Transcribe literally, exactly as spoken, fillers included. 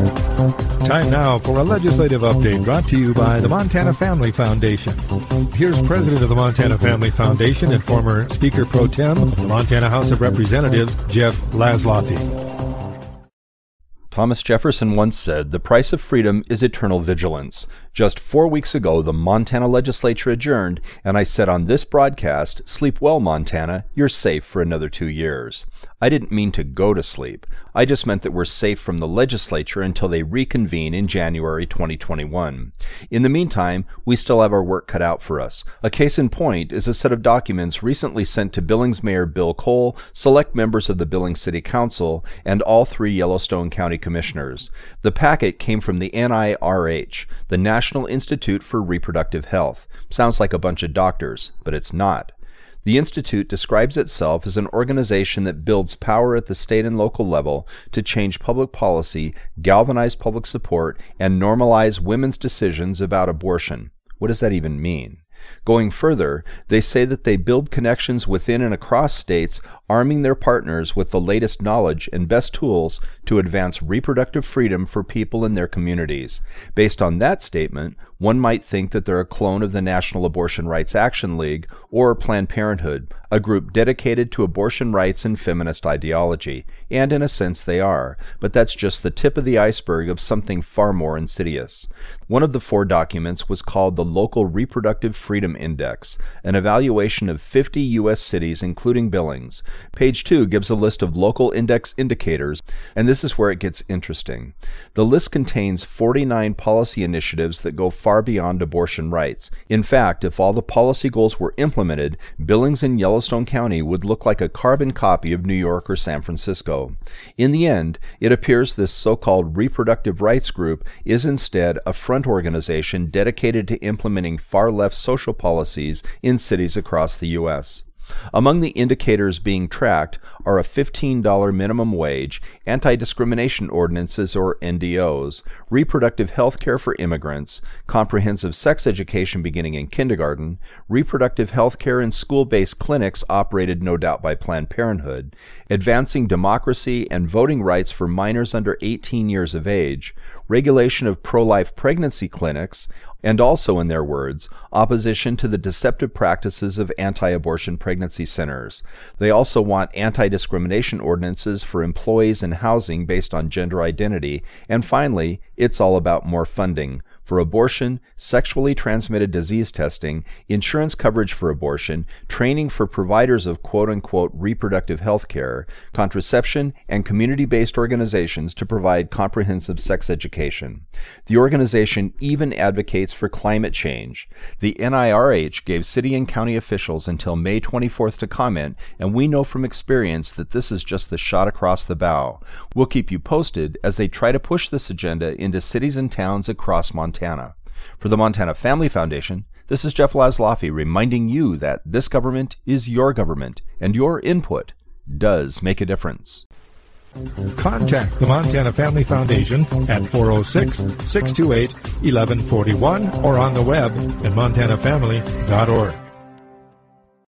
Time now for a legislative update brought to you by the Montana Family Foundation. Here's President of the Montana Family Foundation and former Speaker Pro Tem, the Montana House of Representatives, Jeff Laszloffy. Thomas Jefferson once said, "The price of freedom is eternal vigilance." Just four weeks ago, the Montana legislature adjourned, and I said on this broadcast, "Sleep well, Montana. You're safe for another two years." I didn't mean to go to sleep. I just meant that we're safe from the legislature until they reconvene in January twenty twenty-one. In the meantime, we still have our work cut out for us. A case in point is a set of documents recently sent to Billings Mayor Bill Cole, select members of the Billings City Council, and all three Yellowstone County Commissioners. The packet came from the N I R H, the National Institute for Reproductive Health. Sounds like a bunch of doctors, but it's not. The Institute describes itself as an organization that builds power at the state and local level to change public policy, galvanize public support, and normalize women's decisions about abortion. What does that even mean? Going further, they say that they build connections within and across states, arming their partners with the latest knowledge and best tools to advance reproductive freedom for people in their communities. Based on that statement, one might think that they're a clone of the National Abortion Rights Action League or Planned Parenthood, a group dedicated to abortion rights and feminist ideology. And in a sense they are, but that's just the tip of the iceberg of something far more insidious. One of the four documents was called the Local Reproductive Freedom Index, an evaluation of fifty U S cities including Billings. Page two gives a list of local index indicators, and this is where it gets interesting. The list contains forty-nine policy initiatives that go far beyond abortion rights. In fact, if all the policy goals were implemented, Billings and Yellowstone County would look like a carbon copy of New York or San Francisco. In the end, it appears this so-called reproductive rights group is instead a front organization dedicated to implementing far-left social policies in cities across the U S Among the indicators being tracked are a fifteen dollars minimum wage, anti-discrimination ordinances or N D Os, reproductive health care for immigrants, comprehensive sex education beginning in kindergarten, reproductive health care in school-based clinics operated no doubt by Planned Parenthood, advancing democracy and voting rights for minors under eighteen years of age, regulation of pro-life pregnancy clinics, and also, in their words, opposition to the deceptive practices of anti-abortion pregnancy centers. They also want anti-discrimination ordinances for employees and housing based on gender identity. And finally, it's all about more funding for abortion, sexually transmitted disease testing, insurance coverage for abortion, training for providers of quote-unquote reproductive health care, contraception, and community-based organizations to provide comprehensive sex education. The organization even advocates for climate change. The N I R H gave city and county officials until May twenty-fourth to comment, and we know from experience that this is just the shot across the bow. We'll keep you posted as they try to push this agenda into cities and towns across Montana. For the Montana Family Foundation, this is Jeff Laszloffy reminding you that this government is your government, and your input does make a difference. Contact the Montana Family Foundation at four oh six, six two eight, one one four one or on the web at montana family dot org.